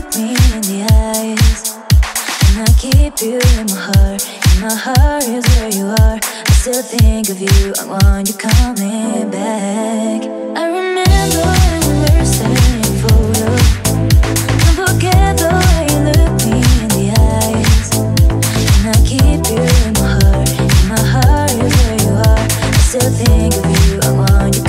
look me in the eyes, and I keep you in my heart. In my heart is where you are. I still think of you. I want you coming back. I remember when we were sending photos. Can't forget the way you look me in the eyes, and I keep you in my heart. In my heart is where you are. I still think of you. I want you